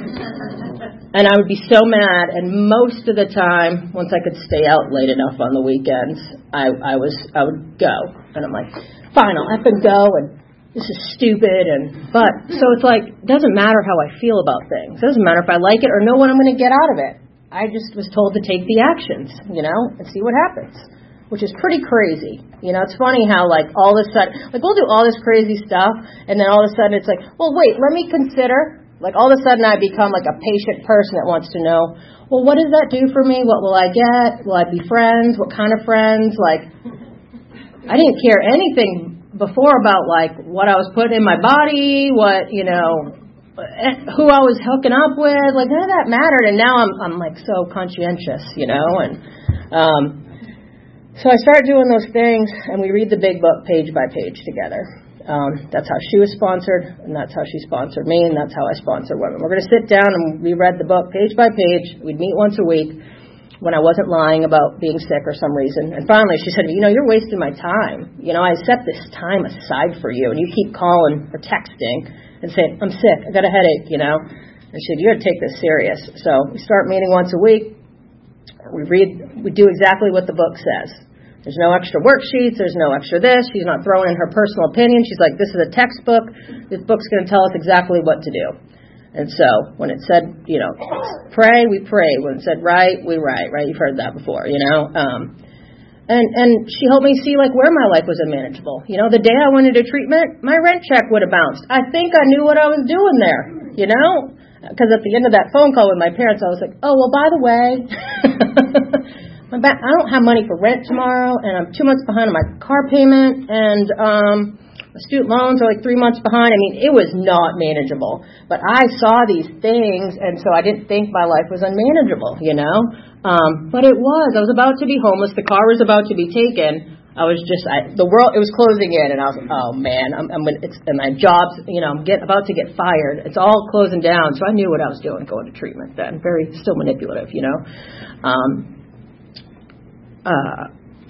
And I would be so mad, and most of the time, once I could stay out late enough on the weekends, I, I was I would go. And I'm like, fine, I'll have to go, and this is stupid. And but so it's like, it doesn't matter how I feel about things. It doesn't matter if I like it or know what I'm going to get out of it. I just was told to take the actions, you know, and see what happens, which is pretty crazy. You know, it's funny how, like, all of a sudden, like, we'll do all this crazy stuff, and then all of a sudden it's like, well, wait, let me consider. Like, all of a sudden I become like a patient person that wants to know, well, what does that do for me? What will I get? Will I be friends? What kind of friends? Like, I didn't care anything before about, like, what I was putting in my body, what, you know, who I was hooking up with. Like, none of that mattered. And now I'm, I'm like, so conscientious, you know. And um, so I started doing those things, and we read the big book page by page together. Um, that's how she was sponsored, and that's how she sponsored me, and that's how I sponsor women. We're going to sit down, and we read the book page by page. We'd meet once a week when I wasn't lying about being sick or some reason. And finally, she said, you know, you're wasting my time. You know, I set this time aside for you, and you keep calling or texting and saying, I'm sick, I got a headache, you know. And she said, you got to take this serious. So we start meeting once a week. We read, we do exactly what the book says. There's no extra worksheets. There's no extra this. She's not throwing in her personal opinion. She's like, this is a textbook. This book's going to tell us exactly what to do. And so when it said, you know, pray, we pray. When it said write, we write, right? You've heard that before, you know. Um, and, and she helped me see, like, where my life was unmanageable. You know, the day I went into treatment, my rent check would have bounced. I think I knew what I was doing there, you know. Because at the end of that phone call with my parents, I was like, oh, well, by the way, my ba- I don't have money for rent tomorrow, and I'm two months behind on my car payment, and um, my student loans are like three months behind. I mean, it was not manageable. But I saw these things, and so I didn't think my life was unmanageable, you know. Um, but it was. I was about to be homeless. The car was about to be taken. I was just, I, the world, it was closing in, and I was like, oh, man, I'm, I'm it's, and my job's, you know, I'm get, about to get fired. It's all closing down, so I knew what I was doing going to treatment then. Very, still manipulative, you know. Um, uh,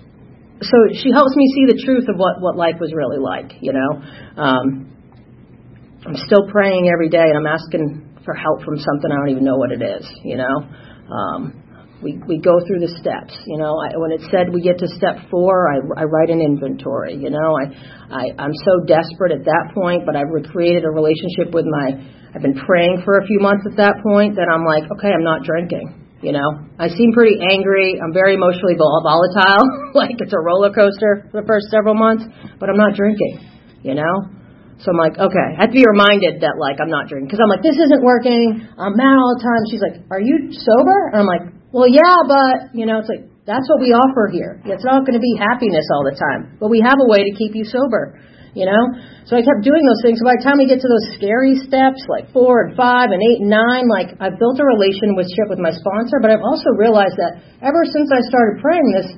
so she helps me see the truth of what, what life was really like, you know. Um, I'm still praying every day, and I'm asking for help from something I don't even know what it is, you know. Um We we go through the steps, you know. I, when it said we get to step four, I, I write an inventory, you know. I, I, I'm so desperate at that point, but I've created a relationship with my, I've been praying for a few months at that point that I'm like, okay, I'm not drinking, you know. I seem pretty angry. I'm very emotionally volatile, like it's a roller coaster for the first several months, but I'm not drinking, you know. So I'm like, okay, I have to be reminded that, like, I'm not drinking. Because I'm like, this isn't working. I'm mad all the time. She's like, are you sober? And I'm like, well, yeah, but, you know, it's like, that's what we offer here. It's not going to be happiness all the time. But we have a way to keep you sober, you know? So I kept doing those things. So by the time we get to those scary steps, like four and five and eight and nine, like, I've built a relationship with my sponsor. But I've also realized that ever since I started praying this,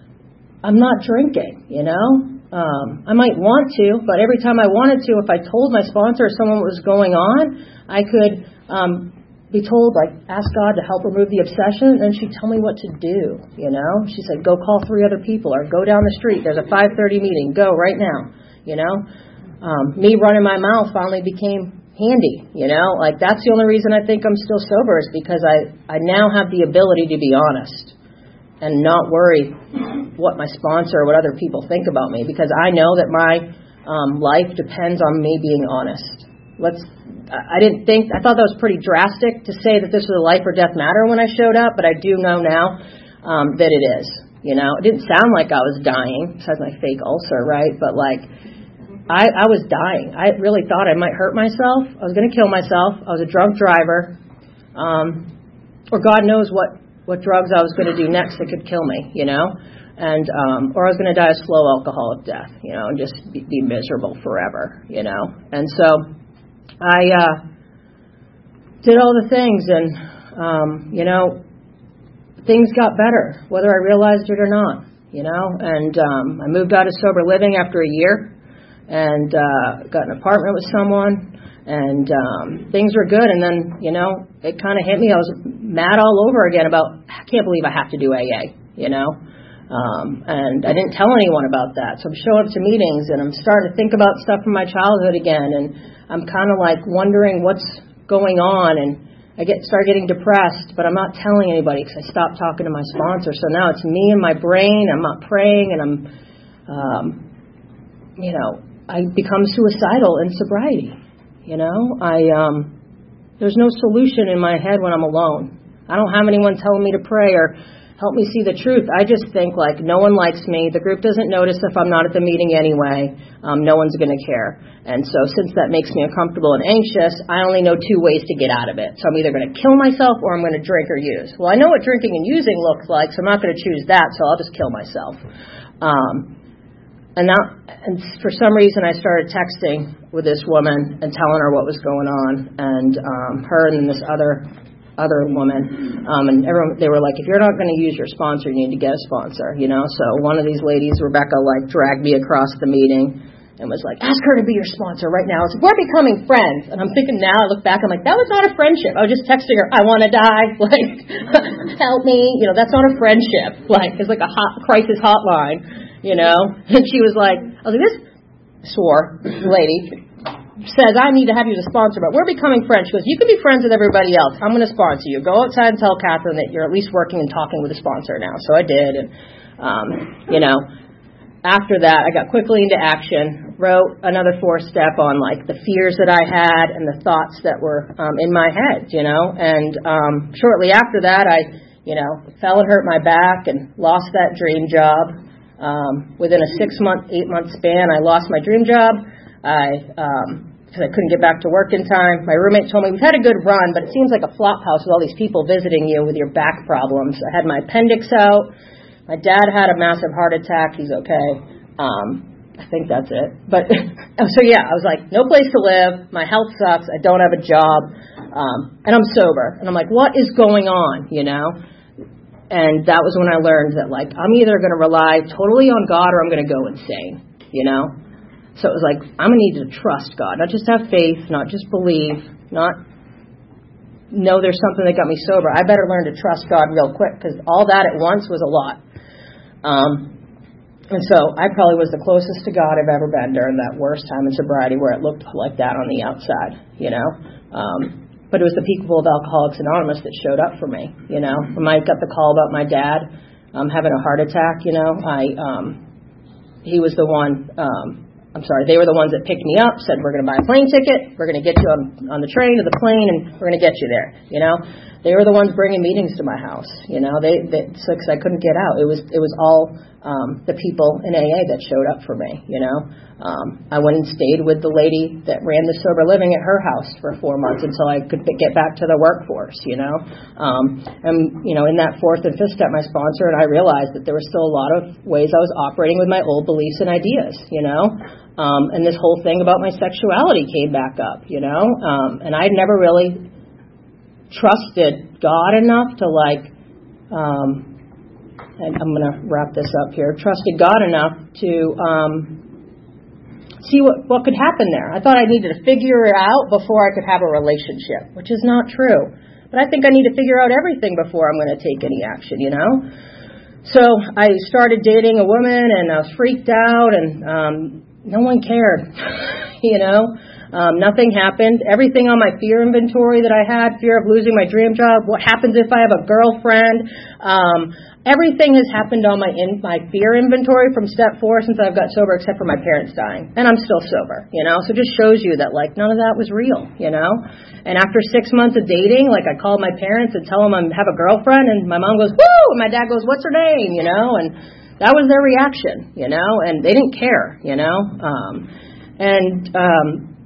I'm not drinking, you know? Um, I might want to, but every time I wanted to, if I told my sponsor or someone what was going on, I could um, be told, like, ask God to help remove the obsession, and she'd tell me what to do, you know? She said, go call three other people, or go down the street. There's a five thirty meeting. Go right now, you know? Um, me running my mouth finally became handy, you know? Like, that's the only reason I think I'm still sober is because I, I now have the ability to be honest and not worry what my sponsor or what other people think about me, because I know that my um, life depends on me being honest. Let's. I didn't think, I thought that was pretty drastic to say that this was a life or death matter when I showed up, but I do know now um, that it is. You know, it didn't sound like I was dying, besides my fake ulcer, right? But like, I, I was dying. I really thought I might hurt myself. I was going to kill myself. I was a drunk driver, um, or God knows what. what drugs I was going to do next that could kill me, you know, and um, or I was going to die a slow alcoholic death, you know, and just be, be miserable forever, you know. And so I uh, did all the things, and, um, you know, things got better, whether I realized it or not, you know. And um, I moved out of sober living after a year and uh, got an apartment with someone. And um, things were good, and then, you know, it kind of hit me. I was mad all over again about, I can't believe I have to do A A, you know. Um, and I didn't tell anyone about that. So I'm showing up to meetings, and I'm starting to think about stuff from my childhood again, and I'm kind of like wondering what's going on, and I get start getting depressed, but I'm not telling anybody because I stopped talking to my sponsor. So now it's me and my brain. I'm not praying, and I'm, um, you know, I become suicidal in sobriety. You know, I um, there's no solution in my head when I'm alone. I don't have anyone telling me to pray or help me see the truth. I just think, like, no one likes me. The group doesn't notice if I'm not at the meeting anyway. Um, no one's going to care. And so since that makes me uncomfortable and anxious, I only know two ways to get out of it. So I'm either going to kill myself or I'm going to drink or use. Well, I know what drinking and using looks like, so I'm not going to choose that, so I'll just kill myself. Um And that, and for some reason, I started texting with this woman and telling her what was going on, and um, her and this other other woman, um, and everyone, they were like, if you're not going to use your sponsor, you need to get a sponsor, you know. So one of these ladies, Rebecca, like dragged me across the meeting and was like, ask her to be your sponsor right now. I was like, we're becoming friends. And I'm thinking now, I look back, I'm like, that was not a friendship. I was just texting her, I want to die, like, help me, you know. That's not a friendship. Like, it's like a hot crisis hotline. You know, and she was like, I was like, this swore lady says, I need to have you as a sponsor, but we're becoming friends. She goes, you can be friends with everybody else. I'm going to sponsor you. Go outside and tell Catherine that you're at least working and talking with a sponsor now. So I did. And, um, you know, after that, I got quickly into action, wrote another fourth step on, like, the fears that I had and the thoughts that were um, in my head, you know. And um, shortly after that, I, you know, fell and hurt my back and lost that dream job. Um, within a six-month, eight-month span, I lost my dream job. I... Um, because I couldn't get back to work in time. My roommate told me, we've had a good run, but it seems like a flop house with all these people visiting you with your back problems. I had my appendix out. My dad had a massive heart attack. He's okay. Um, I think that's it. But so, yeah, I was like, no place to live. My health sucks. I don't have a job. Um, and I'm sober. And I'm like, what is going on, you know? And that was when I learned that, like, I'm either going to rely totally on God or I'm going to go insane, you know? So it was like, I'm going to need to trust God, not just have faith, not just believe, not know there's something that got me sober. I better learn to trust God real quick, because all that at once was a lot. Um, and so I probably was the closest to God I've ever been during that worst time in sobriety where it looked like that on the outside, you know. Um, but it was the people of Alcoholics Anonymous that showed up for me, you know. When I got the call about my dad um, having a heart attack, you know, I um, he was the one... Um, I'm sorry, they were the ones that picked me up, said, we're going to buy a plane ticket, we're going to get you on, on the train or the plane, and we're going to get you there, you know. They were the ones bringing meetings to my house, you know, they, they so, cause I couldn't get out. It was it was all um, the people in A A that showed up for me, you know. Um, I went and stayed with the lady that ran the sober living at her house for four months until I could get back to the workforce, you know. Um, and, you know, in that fourth and fifth step, my sponsor and I realized that there were still a lot of ways I was operating with my old beliefs and ideas, you know. Um, and this whole thing about my sexuality came back up, you know. Um, and I'd never really trusted God enough to, like, um, and I'm going to wrap this up here, trusted God enough to um, see what, what could happen there. I thought I needed to figure it out before I could have a relationship, which is not true. But I think I need to figure out everything before I'm going to take any action, you know. So I started dating a woman, and I was freaked out, and um, no one cared, you know. Um, nothing happened. Everything on my fear inventory that I had, fear of losing my dream job, what happens if I have a girlfriend, um, everything has happened on my in, my fear inventory from step four since I've got sober, except for my parents dying. And I'm still sober, you know, so it just shows you that, like, none of that was real, you know. And after six months of dating, like, I called my parents and tell them I have a girlfriend, and my mom goes, woo, and my dad goes, what's her name, you know, and that was their reaction, you know, and they didn't care, you know. Um, and um,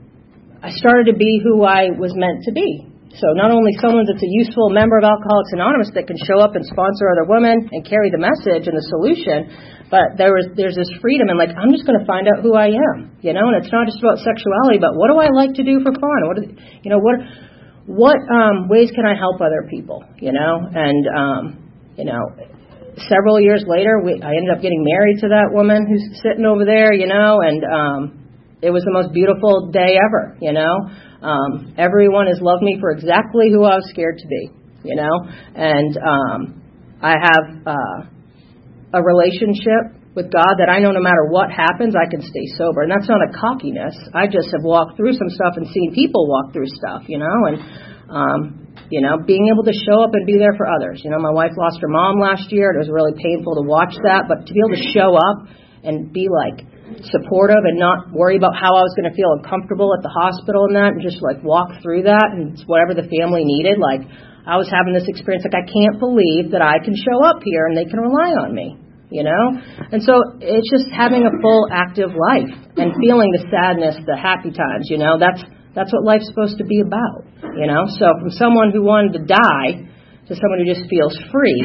I started to be who I was meant to be. So not only someone that's a useful member of Alcoholics Anonymous that can show up and sponsor other women and carry the message and the solution, but there was there's this freedom, and, like, I'm just going to find out who I am, you know. And it's not just about sexuality, but what do I like to do for fun? What, are, you know, what what um, ways can I help other people, you know? And um, you know, several years later, we, I ended up getting married to that woman who's sitting over there, you know, and um, it was the most beautiful day ever, you know. Um, everyone has loved me for exactly who I was scared to be, you know. And um, I have uh, a relationship with God that I know no matter what happens, I can stay sober. And that's not a cockiness. I just have walked through some stuff and seen people walk through stuff, you know. And, um, you know, being able to show up and be there for others. You know, my wife lost her mom last year. It was really painful to watch that. But to be able to show up and be, like, supportive and not worry about how I was going to feel uncomfortable at the hospital and that, and just, like, walk through that and whatever the family needed. Like, I was having this experience, like, I can't believe that I can show up here and they can rely on me, you know. And so it's just having a full active life and feeling the sadness, the happy times, you know. That's that's what life's supposed to be about, you know. So from someone who wanted to die to someone who just feels free,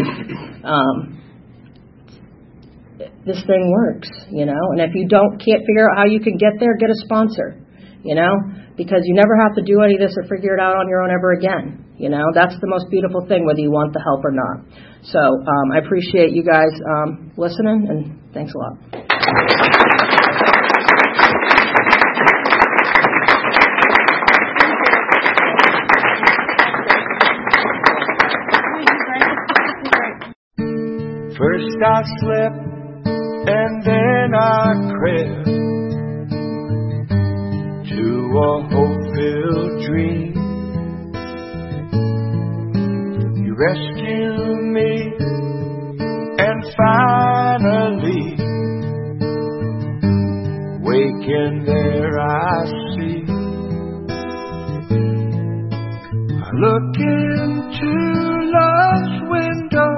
um this thing works, you know. And if you don't can't figure out how you can get there, get a sponsor, you know, because you never have to do any of this or figure it out on your own ever again, you know. That's the most beautiful thing, whether you want the help or not. So um, I appreciate you guys um, listening, and thanks a lot. First I slipped, and then I crept to a hope-filled dream. You rescue me, and finally, waking there I see. I look into love's window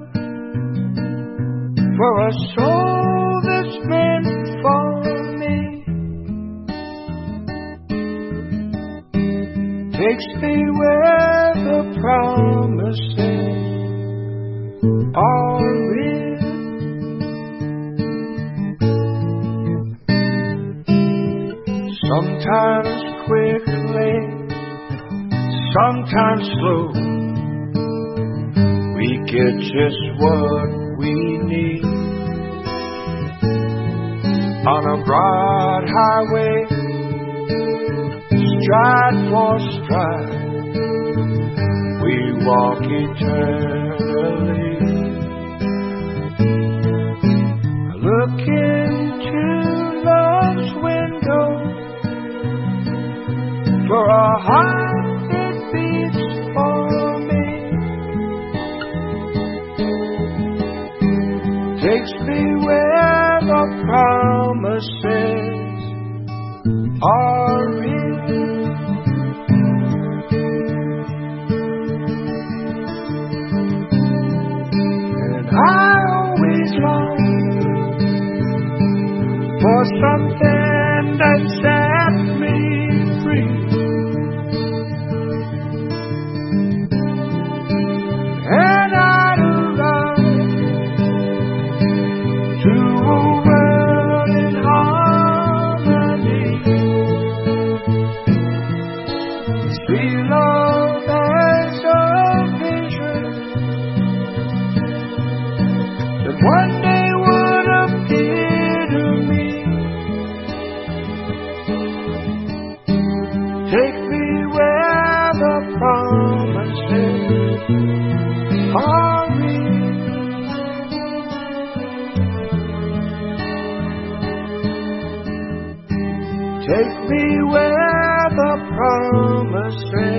for a soul that's meant for me. Takes me where the promises are real. Sometimes quickly, sometimes slow, we get just what we need. On a broad highway, stride for stride, we walk eternally. I look into love's window for a heart that beats for me. Takes me where the promises are real. And I always long for something that set me free. And I run to a world in harmony. See love as a vision that one day would appear to me. Take me where the promises are real. Take me where the promises